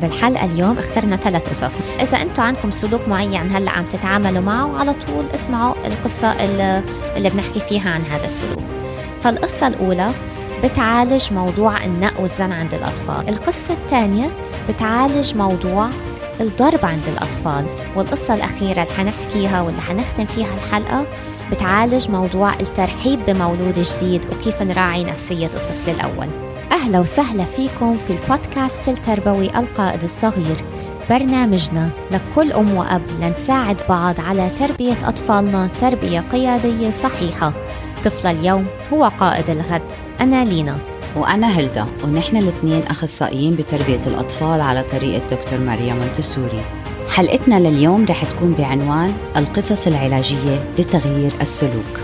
بالحلقة اليوم اخترنا 3 قصص. إذا أنتوا عندكم سلوك معين هلأ عم تتعاملوا معه، على طول اسمعوا القصة اللي بنحكي فيها عن هذا السلوك. فالقصة الأولى بتعالج موضوع النق والزن عند الأطفال. القصة الثانية بتعالج موضوع الضرب عند الأطفال. والقصة الأخيرة اللي حنحكيها واللي حنختم فيها الحلقة بتعالج موضوع الترحيب بمولود جديد وكيف نراعي نفسية الطفل الأول. أهلا وسهلا فيكم في البودكاست التربوي القائد الصغير، برنامجنا لكل أم وأب لنساعد بعض على تربية أطفالنا تربية قيادية صحيحة. طفل اليوم هو قائد الغد. أنا لينا وأنا هلدا، ونحن الاثنين أخصائيين بتربية الأطفال على طريقة دكتور ماريا مونتسوري. حلقتنا لليوم رح تكون بعنوان القصص العلاجية لتغيير السلوك.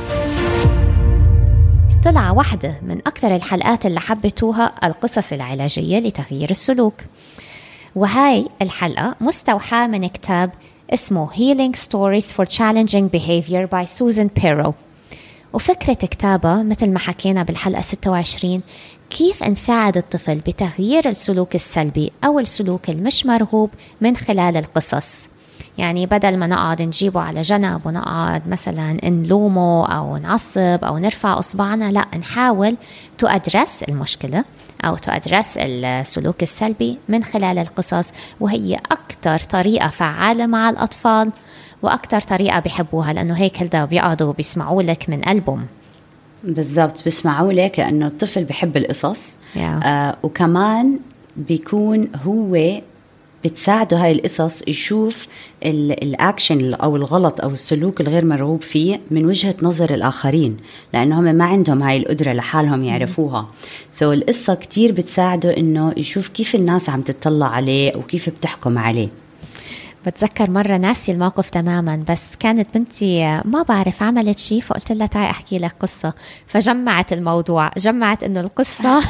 طلع واحدة من أكثر الحلقات اللي حبتوها القصص العلاجية لتغيير السلوك، وهاي الحلقة مستوحاة من كتاب اسمه Healing Stories for Challenging Behavior by Susan Pero. وفكرة كتابة مثل ما حكينا بالحلقة 26 كيف نساعد الطفل بتغيير السلوك السلبي أو السلوك المش مرغوب من خلال القصص. يعني بدل ما نقعد نجيبه على جنب ونقعد مثلا نلومه أو نعصب أو نرفع أصبعنا، لا، نحاول تأدرس المشكلة أو تأدرس السلوك السلبي من خلال القصص، وهي أكتر طريقة فعالة مع الأطفال وأكتر طريقة بيحبوها، لأنه هيك هلدا بيقعدوا بيسمعوا لك من قلبهم. بالضبط، بيسمعوا لك لأنه الطفل بيحب القصص. وكمان بيكون هو بتساعده هاي القصص يشوف الأكشن أو الغلط أو السلوك الغير مرغوب فيه من وجهة نظر الآخرين، لأنهم ما عندهم هاي القدرة لحالهم يعرفوها. القصة كتير بتساعده إنه يشوف كيف الناس عم تطلع عليه وكيف بتحكم عليه. بتذكر مرة ناسي الموقف تماما، بس كانت بنتي ما بعرف عملت شيء، فقلت لها تعي أحكي لك قصة، فجمعت الموضوع، جمعت إنه القصة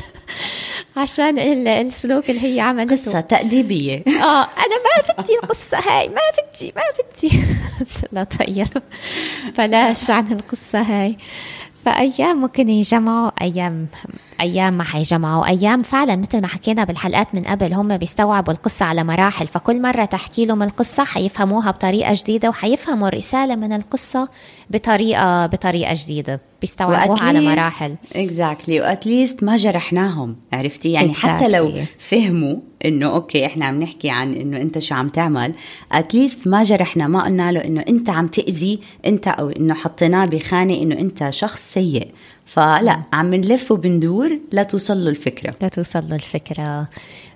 عشان السلوك اللي هي عملته قصة تأديبية. أنا ما بدي القصة هاي، ما بدي لا طيب فلاش عن القصة هاي. فأيام ممكن يجمعوا، أيام ما حيجمعوا، أيام فعلا مثل ما حكينا بالحلقات من قبل هم بيستوعبوا القصة على مراحل، فكل مرة تحكي لهم القصة حيفهموها بطريقة جديدة وحيفهموا الرسالة من القصة بطريقة جديدة، بيستوعبوها على مراحل. exactly. وأتليست ما جرحناهم، عرفتي يعني. حتى لو فهموا إنه أوكي إحنا عم نحكي عن إنه أنت شو عم تعمل، أتليست ما جرحنا، ما قلنا له إنه أنت عم تأذي أنت، أو إنه حطيناه بخانة إنه أنت شخص سيء. فلا، عم نلف وبندور لا توصل له الفكرة.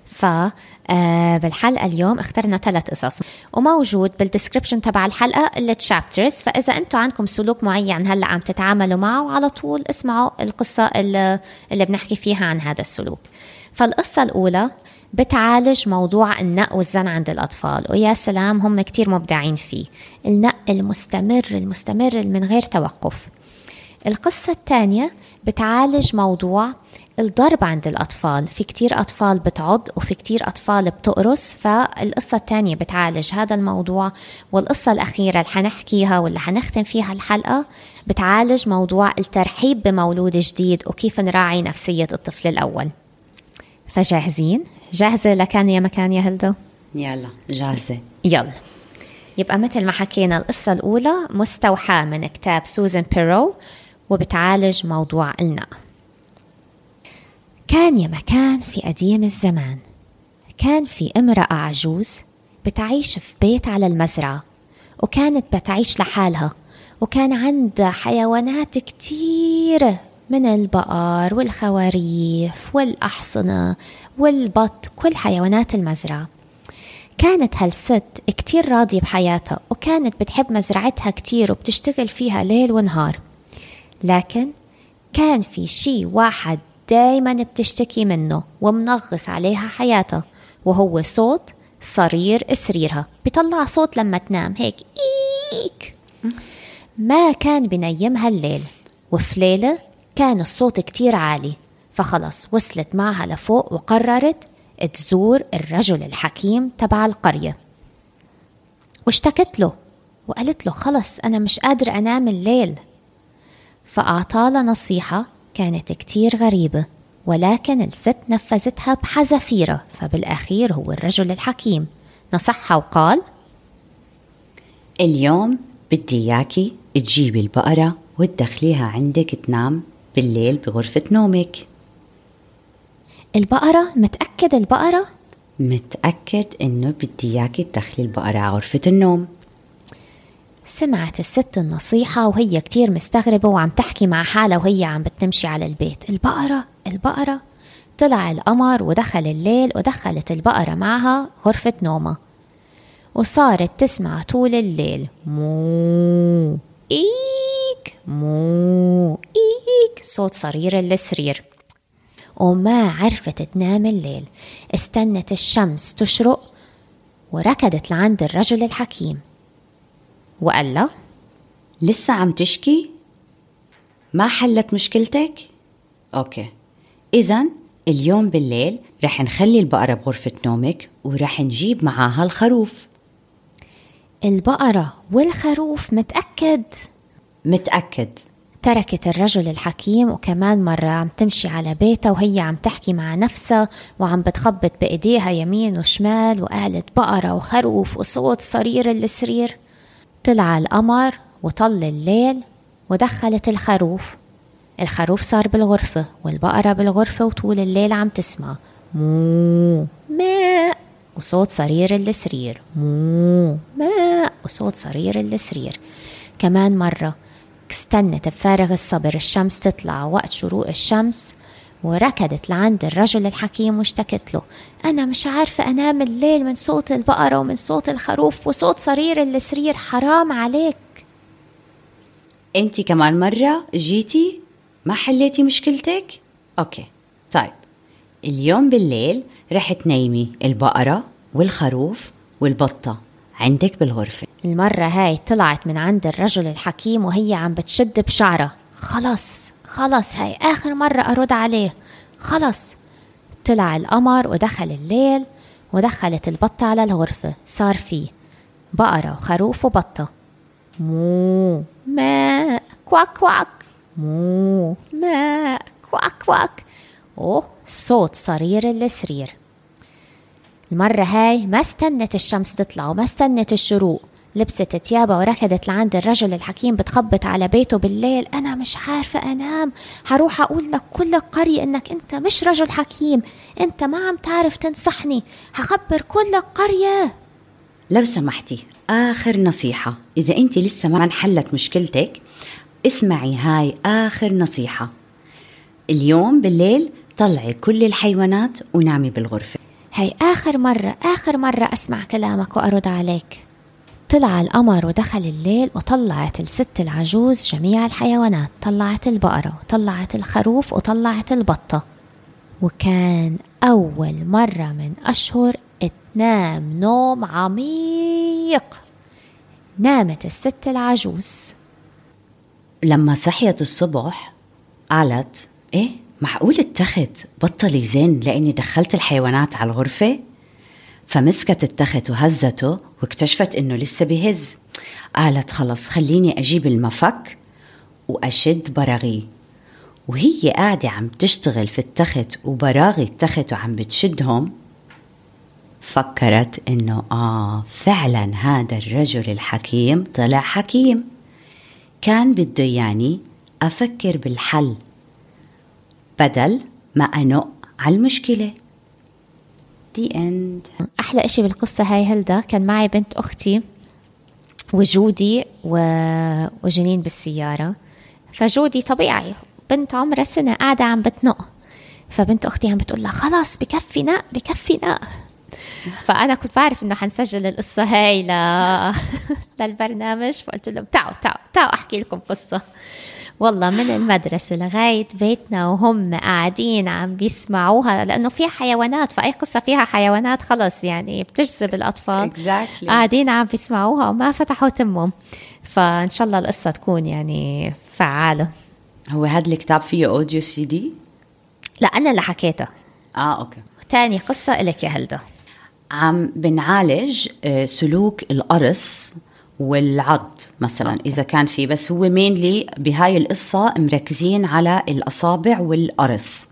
بالحلقة اليوم اخترنا 3 قصص، وموجود بالديسكريبشن تبع الحلقة التشابترز. فإذا أنتوا عندكم سلوك معين هلأ عم تتعاملوا معه، على طول اسمعوا القصة اللي بنحكي فيها عن هذا السلوك. فالقصة الأولى بتعالج موضوع النق والزن عند الأطفال، ويا سلام هم كتير مبدعين فيه، النق المستمر من غير توقف. القصة الثانية بتعالج موضوع الضرب عند الأطفال. في كتير أطفال بتعض وفي كتير أطفال بتقرص، فالقصة الثانية بتعالج هذا الموضوع. والقصة الأخيرة اللي حنحكيها واللي حنختم فيها الحلقة بتعالج موضوع الترحيب بمولود جديد وكيف نراعي نفسية الطفل الأول. فجاهزين؟ جاهزة لكان يا مكان يا هلدا؟ يلا جاهزة. يلا. يبقى مثل ما حكينا القصة الأولى مستوحاة من كتاب سوزان بيرو وبتعالج موضوع النق. كان يا مكان في قديم الزمان، كان في امرأة عجوز بتعيش في بيت على المزرعة، وكانت بتعيش لحالها، وكان عندها حيوانات كتيرة من البقر والخواريف والأحصنة والبط، كل حيوانات المزرعة. كانت هالست كتير راضية بحياتها، وكانت بتحب مزرعتها كتير وبتشتغل فيها ليل ونهار. لكن كان في شي واحد دايما بتشتكي منه ومنغص عليها حياتها، وهو صوت صرير سريرها، بيطلع صوت لما تنام هيك إيك. ما كان بنيمها الليل، وفي ليلة كان الصوت كتير عالي، فخلص وصلت معها لفوق وقررت تزور الرجل الحكيم تبع القرية، واشتكت له وقالت له خلص أنا مش قادر أنام الليل. فأعطاها نصيحة كانت كتير غريبة، ولكن الست نفذتها بحذافيرها، فبالأخير هو الرجل الحكيم نصحها وقال: اليوم بدي إياكي تجيبي البقرة وتدخليها عندك تنام بالليل بغرفة نومك. البقرة؟ متأكد البقرة؟ متأكد إنه بدي إياكي تدخلي البقرة على غرفة النوم. سمعت الست النصيحة وهي كتير مستغربة وعم تحكي مع حالها وهي عم بتمشي على البيت. البقرة البقرة. طلع القمر ودخل الليل ودخلت البقرة معها غرفة نومها، وصارت تسمع طول الليل مو إيك مو إيك، صوت صرير السرير، وما عرفت تنام الليل. استنت الشمس تشرق وركضت لعند الرجل الحكيم وقال له: لسه عم تشكي؟ ما حلت مشكلتك؟ أوكي، إذن اليوم بالليل رح نخلي البقرة بغرفة نومك ورح نجيب معاها الخروف. البقرة والخروف؟ متأكد؟ متأكد. تركت الرجل الحكيم وكمان مرة عم تمشي على بيتها وهي عم تحكي مع نفسها وعم بتخبط بإيديها يمين وشمال، وقالت بقرة وخروف وصوت صرير السرير. طلع القمر وطل الليل ودخلت الخروف. الخروف صار بالغرفة والبقرة بالغرفة، وطول الليل عم تسمع مو ماء وصوت صرير السرير، مو ماء وصوت صرير السرير. كمان مرة استنت بفارغ الصبر الشمس تطلع وقت شروق الشمس، وركضت لعند الرجل الحكيم واشتكت له: أنا مش عارفة أنام الليل من صوت البقرة ومن صوت الخروف وصوت صرير السرير، حرام عليك. انتي كمان مرة جيتي ما حليتي مشكلتك؟ اوكي طيب، اليوم بالليل رح تنيمي البقرة والخروف والبطة عندك بالغرفة. المرة هاي طلعت من عند الرجل الحكيم وهي عم بتشد بشعرها: خلص هاي آخر مرة أرد عليه، خلص. طلع القمر ودخل الليل ودخلت البطة على الغرفة. صار فيه بقرة وخروف وبطة. مو ماء كواك كواك، مو ماء كواك كواك. صوت صرير السرير. المرة هاي ما استنت الشمس تطلع وما استنت الشروق، لبست تيابها وركضت لعند الرجل الحكيم بتخبط على بيته بالليل: أنا مش عارفة أنام، هروح أقول لك كل القرية إنك أنت مش رجل حكيم، أنت ما عم تعرف تنصحني، هخبر كل القرية. لو سمحتي آخر نصيحة، إذا أنت لسه ما انحلت مشكلتك اسمعي هاي آخر نصيحة. اليوم بالليل طلعي كل الحيوانات ونامي بالغرفة. هاي آخر مرة أسمع كلامك وأرد عليك. طلع القمر ودخل الليل وطلعت الست العجوز جميع الحيوانات، طلعت البقرة وطلعت الخروف وطلعت البطة، وكان أول مرة من أشهر تنام نوم عميق. نامت الست العجوز. لما صحيت الصبح قالت: إيه معقول التخت بطل يزن لأني دخلت الحيوانات على الغرفة؟ فمسكت التخت وهزته واكتشفت إنه لسه بيهز. قالت: خلص خليني أجيب المفك وأشد براغيه. وهي قاعدة عم تشتغل في التخت وبراغي التخت وعم بتشدهم، فكرت إنه فعلا هذا الرجل الحكيم طلع حكيم، كان بده يعني أفكر بالحل بدل ما أنق على المشكلة. The end. أحلى إشي بالقصة هاي هلدا، كان معي بنت أختي وجودي وجنين بالسيارة. فجودي طبيعي بنت عمرها سنة قاعدة عم بتنق، فبنت أختي عم بتقول لها: خلاص بكفي نق. فأنا كنت بعرف إنه حنسجل القصة هاي للبرنامج، فقلت لهم تعوا أحكي لكم قصة. والله من المدرسة لغاية بيتنا وهم قاعدين عم بيسمعوها، لأنه فيها حيوانات، فأي قصة فيها حيوانات خلص يعني بتجذب الأطفال. exactly. قاعدين عم بيسمعوها وما فتحوا تمهم، فإن شاء الله القصة تكون يعني فعالة. هو هذا الكتاب فيه أوديو CD؟ لا أنا اللي حكيتها. أوكي. تاني قصة إلك يا هلدا. عم بنعالج سلوك القرص والعض مثلا إذا كان في، بس هو مينلي بهاي القصة مركزين على الأصابع والقرص.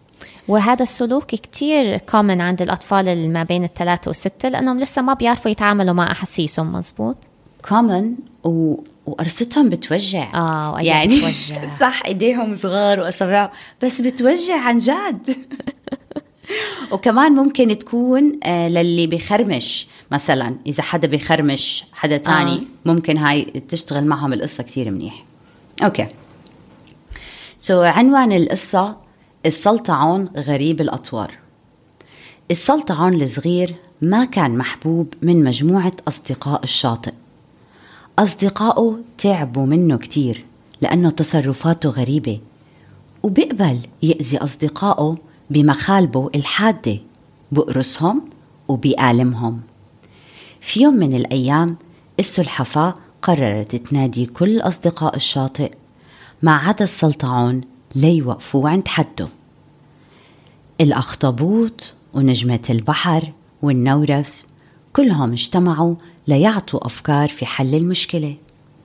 وهذا السلوك كتير كومن عند الأطفال اللي ما بين 3 و6 لأنهم لسه ما بيعرفوا يتعاملوا مع أحاسيسهم. مزبوط. كومن وقرصتهم بتوجع. يعني بتوجع. صح، ايديهم صغار واصابعهم بس بتوجع عن جد. وكمان ممكن تكون للي بيخرمش مثلا، اذا حدا بيخرمش حدا تاني ممكن هاي تشتغل معهم القصة كتير منيح. اوكي، عنوان القصة السلطعون غريب الأطوار. السلطعون الصغير ما كان محبوب من مجموعة أصدقاء الشاطئ. أصدقائه تعبوا منه كتير لأنه تصرفاته غريبة، وبيقبل يأذي أصدقائه بمخالبه الحادة، بقرصهم وبيألمهم. في يوم من الأيام السلحفاة قررت تنادي كل أصدقاء الشاطئ ما عدا السلطعون ليوقفوا عند حده. الأخطبوط ونجمة البحر والنورس كلهم اجتمعوا ليعطوا أفكار في حل المشكلة.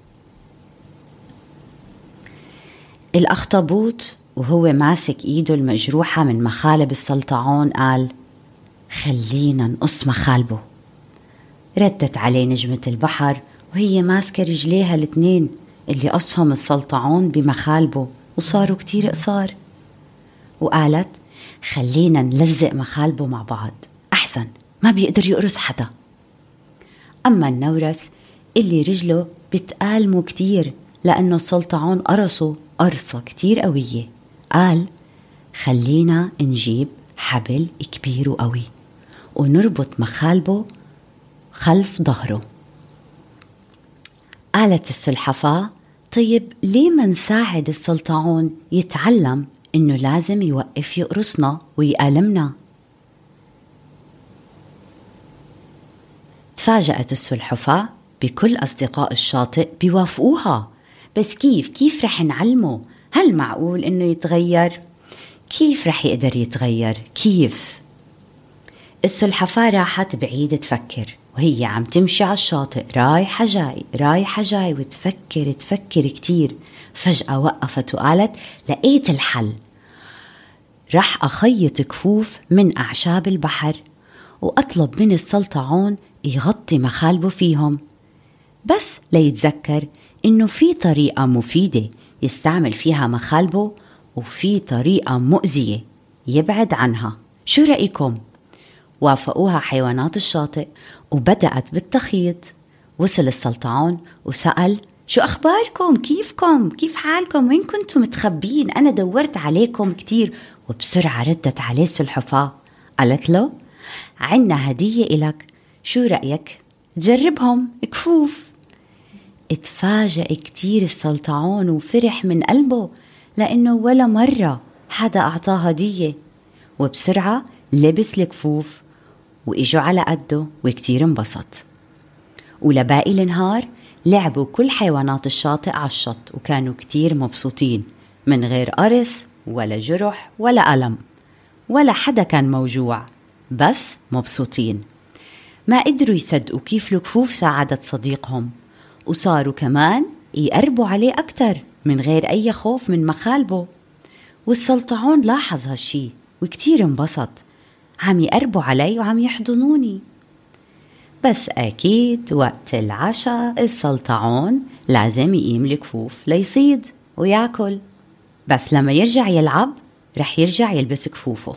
الأخطبوط وهو ماسك إيده المجروحة من مخالب السلطعون قال: خلينا نقص مخالبه. ردت عليه نجمة البحر وهي ماسكة رجليها الاثنين اللي قصهم السلطعون بمخالبه وصاروا كتير قصار، وقالت: خلينا نلزق مخالبه مع بعض، أحسن ما بيقدر يقرص حدا. أما النورس اللي رجله بتآلمه كتير لأنه السلطعون قرصه قرصة كتير قوية، قال: خلينا نجيب حبل كبير وقوي ونربط مخالبه خلف ظهره. قالت السلحفاة: طيب ليه ما نساعد السلطعون يتعلم إنه لازم يوقف يقرصنا ويألمنا؟ تفاجأت السلحفاة بكل أصدقاء الشاطئ بيوافقوها. بس كيف رح نعلمه؟ هل معقول إنه يتغير؟ كيف رح يقدر يتغير؟ كيف؟ السلحفاة راحت بعيد تفكر، وهي عم تمشي على الشاطئ رايحة جاي وتفكر كتير. فجأة وقفت وقالت: لقيت الحل، رح أخيط كفوف من أعشاب البحر وأطلب من السلطعون يغطي مخالبه فيهم، بس ليتذكر إنه في طريقة مفيدة يستعمل فيها مخالبه وفي طريقة مؤذية يبعد عنها. شو رأيكم؟ وافقوها حيوانات الشاطئ وبدأت بالتخيط. وصل السلطعون وسأل: شو أخباركم؟ كيف حالكم؟ وين كنتم متخبين؟ أنا دورت عليكم كتير. وبسرعة ردت عليه السلحفاة قالت له: عنا هدية إلك، شو رأيك تجربهم كفوف؟ اتفاجأ كتير السلطعون وفرح من قلبه لأنه ولا مرة حدا أعطاه هدية، وبسرعة لبس الكفوف وإجوا على قده وكتير انبسط. ولباقي النهار لعبوا كل حيوانات الشاطئ على الشط وكانوا كتير مبسوطين، من غير قرص ولا جرح ولا ألم، ولا حدا كان موجوع، بس مبسوطين. ما قدروا يصدقوا كيف الكفوف ساعدت صديقهم، وصاروا كمان يقربوا عليه أكتر من غير أي خوف من مخالبه. والسلطعون لاحظ هالشي وكتير انبسط، عم يقربوا علي وعم يحضنوني. بس أكيد وقت العشاء السلطعون لازم يقيم الكفوف ليصيد وياكل، بس لما يرجع يلعب رح يرجع يلبس كفوفه،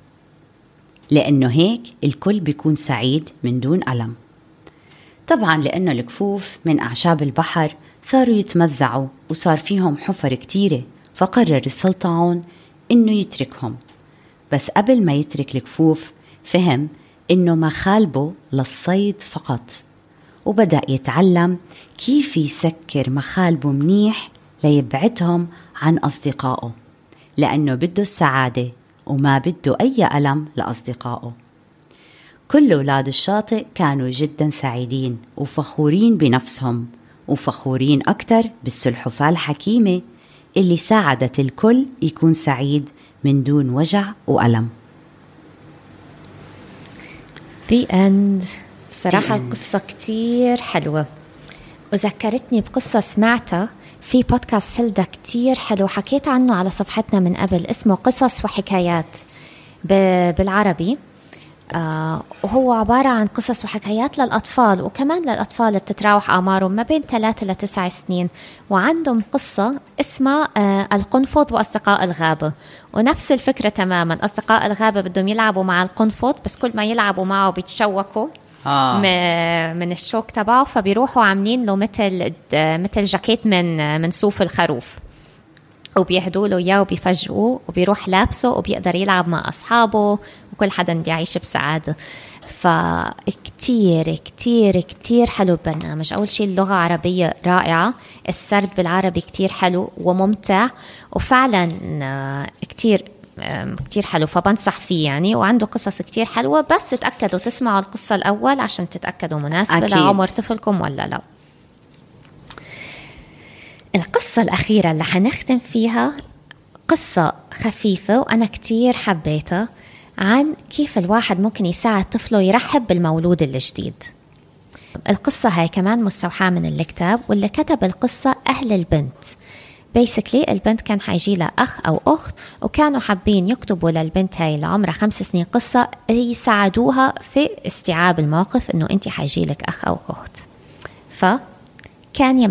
لأنه هيك الكل بيكون سعيد من دون ألم. طبعا لأنه الكفوف من أعشاب البحر صاروا يتمزعوا وصار فيهم حفر كتيرة، فقرر السلطعون إنه يتركهم. بس قبل ما يترك الكفوف فهم إنه مخالبه للصيد فقط، وبدأ يتعلم كيف يسكر مخالبه منيح ليبعدهم عن أصدقائه، لأنه بده السعادة وما بده أي ألم لأصدقائه. كل أولاد الشاطئ كانوا جدا سعيدين وفخورين بنفسهم، وفخورين أكتر بالسلحفاة الحكيمة اللي ساعدت الكل يكون سعيد من دون وجع وألم. The end. بصراحة القصة كتير حلوة وذكرتني بقصة سمعتها في بودكاست هيلدا كتير حلو، حكيت عنه على صفحتنا من قبل، اسمه قصص وحكايات. بالعربي. وهو عبارة عن قصص وحكايات للأطفال، وكمان للأطفال بتتراوح أعمارهم ما بين 3 ل9 سنين. وعندهم قصة اسمها القنفذ وأصدقاء الغابة، ونفس الفكرة تماما. أصدقاء الغابة بدهم يلعبوا مع القنفذ، بس كل ما يلعبوا معه بيتشوكوا من الشوك تبعه، فبيروحوا عاملين له مثل جاكيت من صوف الخروف، وبيهدوا له إياه وبيفجئوه، وبيروح لابسه وبيقدر يلعب مع أصحابه، وكل حدا بيعيش بسعادة. فكتير كتير كتير حلو البرنامج. أول شيء اللغة عربية رائعة، السرد بالعربي كتير حلو وممتع، وفعلا كتير حلو، فبنصح فيه يعني. وعنده قصص كتير حلوة، بس تأكدوا تسمعوا القصة الأول عشان تتأكدوا مناسبة لعمر طفلكم ولا لا. القصة الأخيرة اللي حنختم فيها قصة خفيفة وأنا كتير حبيتها، عن كيف الواحد ممكن يساعد طفله يرحب بالمولود الجديد. القصة هاي كمان مستوحاة من الكتاب، واللي كتب القصة أهل البنت. basically البنت كان حيجي لها أخ أو أخت، وكانوا حابين يكتبوا للبنت هاي اللي عمرها 5 سنين قصة يساعدوها في استيعاب الموقف إنه أنت حيجي لك أخ أو أخت. فكان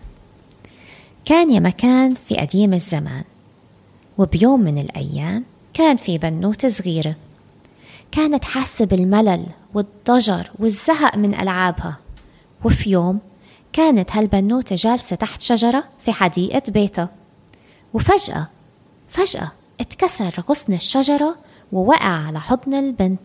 يا مكان في قديم الزمان، وبيوم من الأيام كان في بنوتة صغيرة كانت حاسة بالملل والضجر والزهق من ألعابها. وفي يوم كانت هالبنوتة جالسة تحت شجرة في حديقة بيتها، وفجأة اتكسر غصن الشجرة ووقع على حضن البنت،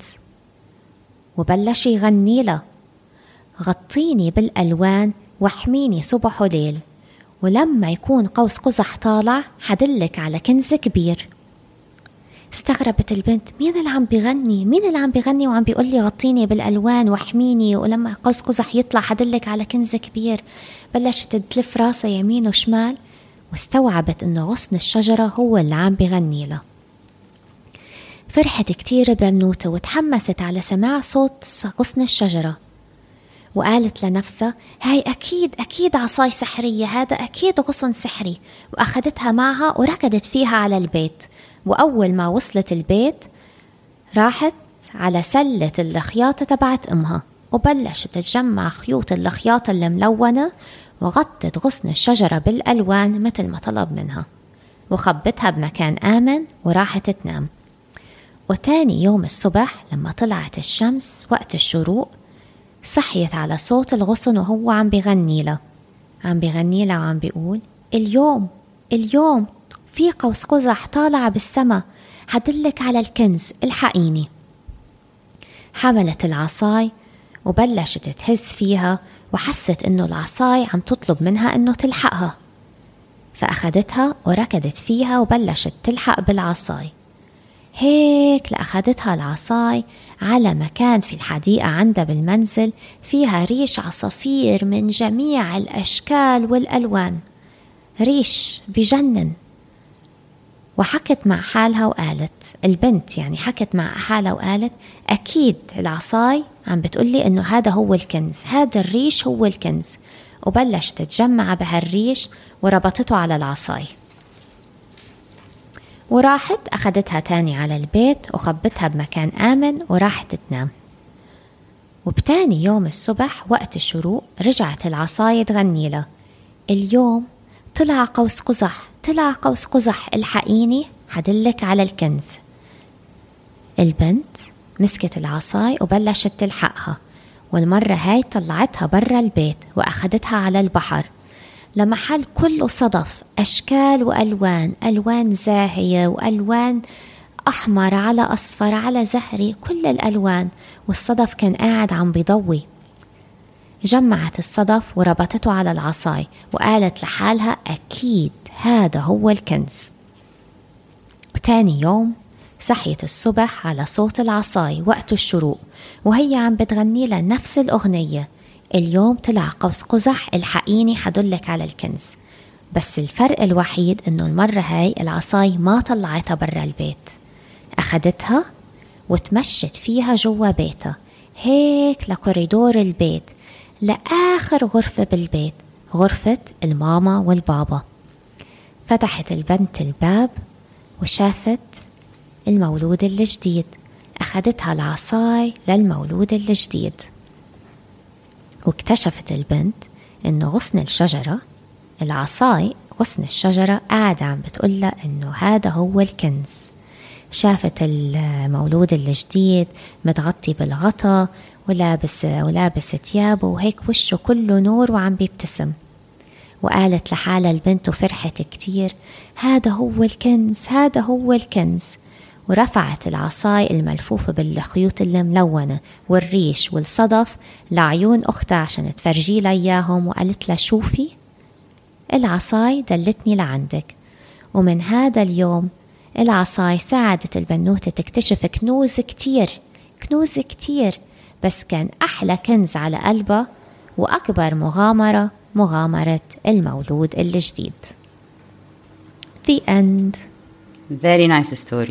وبلش يغني لها: غطيني بالألوان واحميني صبح وليل، ولما يكون قوس قزح طالع حدلك على كنز كبير. استغربت البنت، مين اللي عم بيغني وعم بيقول لي غطيني بالألوان واحميني ولما قوس قزح يطلع حدلك على كنز كبير؟ بلشت تلف راسها يمين وشمال، واستوعبت انه غصن الشجرة هو اللي عم بيغني لها. فرحت كتير بنوتة وتحمست على سماع صوت غصن الشجرة، وقالت لنفسها: هاي أكيد عصاي سحرية، هذا أكيد غصن سحري. وأخذتها معها وركضت فيها على البيت. وأول ما وصلت البيت راحت على سلة الخياطة تبعت أمها، وبلشت تجمع خيوط الخياطة الملونة، وغطت غصن الشجرة بالألوان مثل ما طلب منها، وخبتها بمكان آمن وراحت تنام. وتاني يوم الصبح لما طلعت الشمس وقت الشروق، صحيت على صوت الغصن وهو عم بيغني له وعم بيقول: اليوم في قوس قزح طالع بالسما، حدلك على الكنز، الحقيني. حملت العصاي وبلشت تهز فيها، وحست انه العصاي عم تطلب منها انه تلحقها، فأخدتها وركضت فيها وبلشت تلحق بالعصاي. هيك لأخدتها العصاي على مكان في الحديقة عندها بالمنزل فيها ريش عصافير من جميع الأشكال والألوان، ريش بجنن. وحكت مع حالها وقالت، البنت يعني حكت مع حالها وقالت: أكيد العصاي عم بتقولي إنه هذا هو الكنز، هذا الريش هو الكنز. وبلشت تتجمع بهالريش وربطته على العصاي، وراحت أخدتها تاني على البيت وخبتها بمكان آمن وراحت تنام. وبتاني يوم الصبح وقت الشروق رجعت العصاية تغني له: اليوم طلع قوس قزح، الحقيني حدلك على الكنز. البنت مسكت العصاي وبلشت تلحقها، والمرة هاي طلعتها برا البيت وأخدتها على البحر لمحل كله صدف، أشكال وألوان، ألوان زاهية وألوان أحمر على أصفر على زهري، كل الألوان. والصدف كان قاعد عم بيضوي. جمعت الصدف وربطته على العصاي وقالت لحالها: أكيد هذا هو الكنز. وتاني يوم صحيت الصبح على صوت العصاي وقت الشروق وهي عم بتغني لها نفس الأغنية: اليوم طلع قوس قزح، الحقيني حدلك على الكنز. بس الفرق الوحيد انه المرة هاي العصاي ما طلعتها برا البيت، اخدتها وتمشت فيها جوا بيتها، هيك لكوريدور البيت، لآخر غرفة بالبيت، غرفة الماما والبابا. فتحت البنت الباب وشافت المولود الجديد. أخذتها العصاي للمولود الجديد، واكتشفت البنت إنه غصن الشجرة، العصاي غصن الشجرة قاعدة عم بتقولها إنه هذا هو الكنز. شافت المولود الجديد متغطي بالغطا ولابس ثيابه وهيك وشه كله نور وعم بيبتسم، وقالت لحالها البنت وفرحت كتير، هذا هو الكنز، هذا هو الكنز. ورفعت العصاي الملفوفة بالخيوط الملونة والريش والصدف لعيون أختها عشان تفرجي لها إياهم، وقالت لها شوفي العصاي دلتني لعندك. ومن هذا اليوم العصاي ساعدت البنوتة تكتشف كنوز كتير، بس كان أحلى كنز على قلبها وأكبر مغامرة المولود الجديد. The end. Very nice story.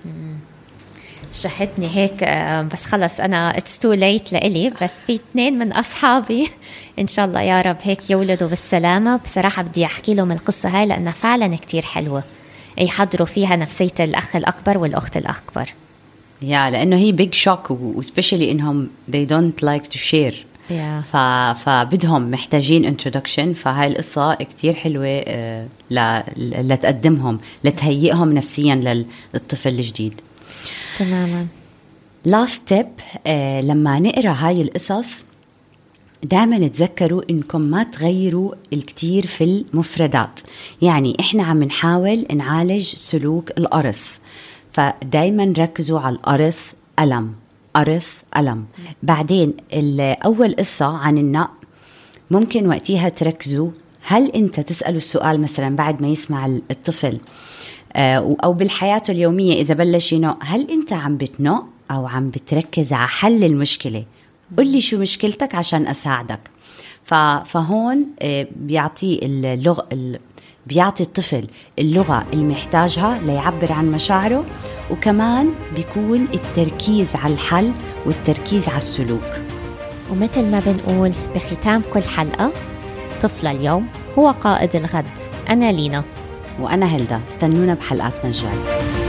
شهدني هيك بس خلص أنا it's too late لإلي، بس في 2 من أصحابي إن شاء الله يا رب هيك يولدوا بالسلامة. بصراحة بدي أحكي لهم القصة هاي لأنها فعلا كتير حلوة، يحضروا فيها نفسية الأخ الأكبر والأخت الأكبر. لأنه هي big shock وespecially إنهم they don't like to share. فبدهم محتاجين introduction. فهاي القصة كتير حلوة لتقدمهم لتهيئهم نفسيا للطفل الجديد. تماما. last step لما نقرأ هاي القصص دائما تذكروا إنكم ما تغيروا الكتير في المفردات. يعني إحنا عم نحاول نعالج سلوك القرص، فدايما ركزوا على القرص ألم. بعدين أول قصة عن النق ممكن وقتها تركزوا، هل أنت تسألوا السؤال مثلا بعد ما يسمع الطفل أو بالحياة اليومية إذا بلش ينق، هل أنت عم بتنق أو عم بتركز على حل المشكلة؟ قل لي شو مشكلتك عشان أساعدك. فهون بيعطي الطفل اللغة المحتاجها ليعبر عن مشاعره، وكمان بيكون التركيز على الحل والتركيز على السلوك. ومثل ما بنقول بختام كل حلقة، طفل اليوم هو قائد الغد. أنا لينا وأنا هيلدا، استنونا بحلقاتنا الجاية.